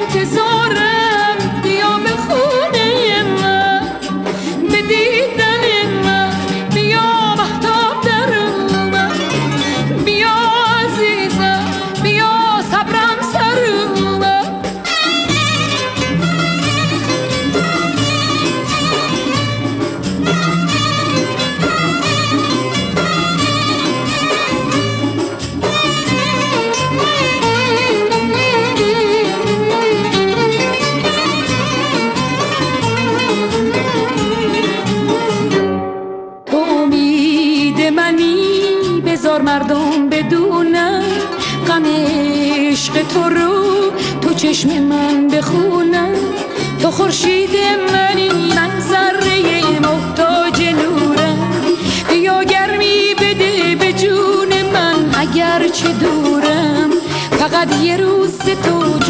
انتظارم، بیا به خونه من، به دیدن من، بیا مهتاب در من، بیا عزیزم، بیا صبرم سر من. بذار مردم بدونن غم عشق تو رو تو چشم من بخونن. تو خورشید منی، من ذره محتاج نورم، بیا گرمی بده به جون من اگر چه دورم. فقط یه روز تو